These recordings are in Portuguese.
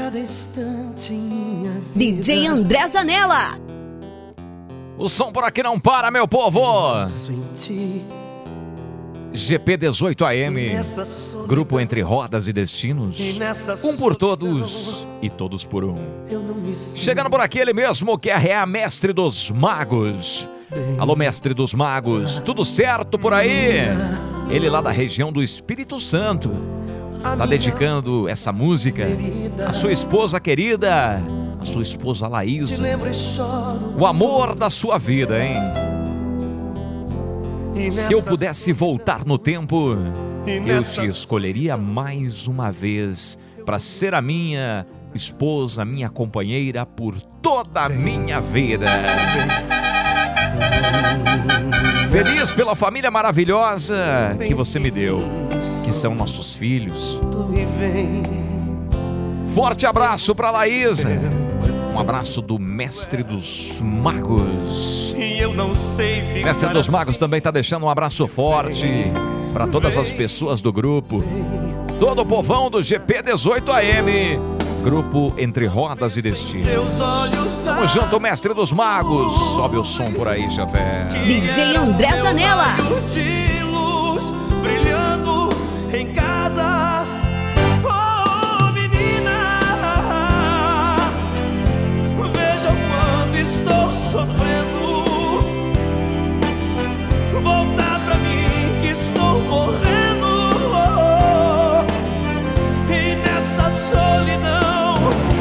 cada instante em minha vida. DJ André Zanella. O som por aqui não para, meu povo. GP 18 AM, grupo Entre Rodas e Destinos, um por todos e todos por um. Chegando por aqui ele mesmo, que é a mestre dos magos. Alô, mestre dos magos, tudo certo por aí? Ele lá da região do Espírito Santo tá dedicando essa música à sua esposa querida, a sua esposa Laísa, o amor da sua vida, hein? Se eu pudesse voltar no tempo, eu te escolheria mais uma vez para ser a minha esposa, minha companheira por toda a minha vida. Feliz pela família maravilhosa que você me deu, que são nossos filhos. Forte abraço para Laísa. Um abraço do Mestre dos Magos. Mestre dos Magos também está deixando um abraço forte para todas as pessoas do grupo, todo o povão do GP 18 AM, grupo Entre Rodas e Destinos. Tamo junto, Mestre dos Magos. Sobe o som por aí, Javé. DJ André Zanella. De luz brilhando em casa. Oh, menina, veja o quanto estou sofrendo. Voltar pra mim que estou morrendo. E nessa solidão,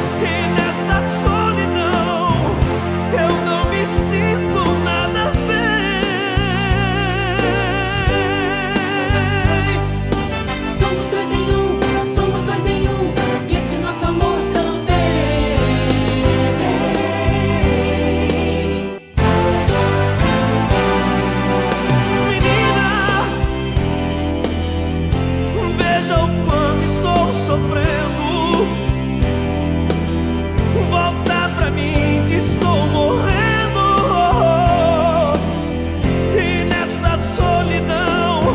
eu não me sinto nada bem. Somos dois em um, e esse nosso amor também. Menina, veja o quanto estou sofrendo. Volta pra mim que estou morrendo. E nessa solidão,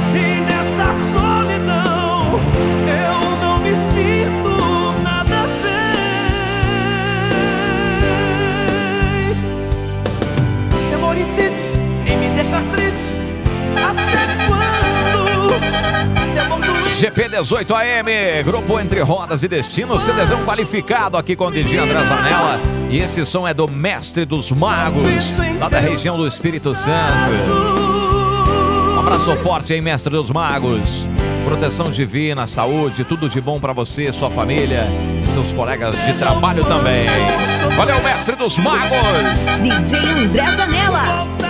eu não me sinto nada bem. Esse amor insiste em me deixar triste. Até quando? Esse amor do GP 18 AM, grupo Entre Rodas e Destinos, CDzão qualificado aqui com o DJ André Zanella. E esse som é do Mestre dos Magos, lá da região do Espírito Santo. Um abraço forte aí, Mestre dos Magos. Proteção divina, saúde, tudo de bom pra você, sua família e seus colegas de trabalho também. Valeu, Mestre dos Magos. DJ André Zanella.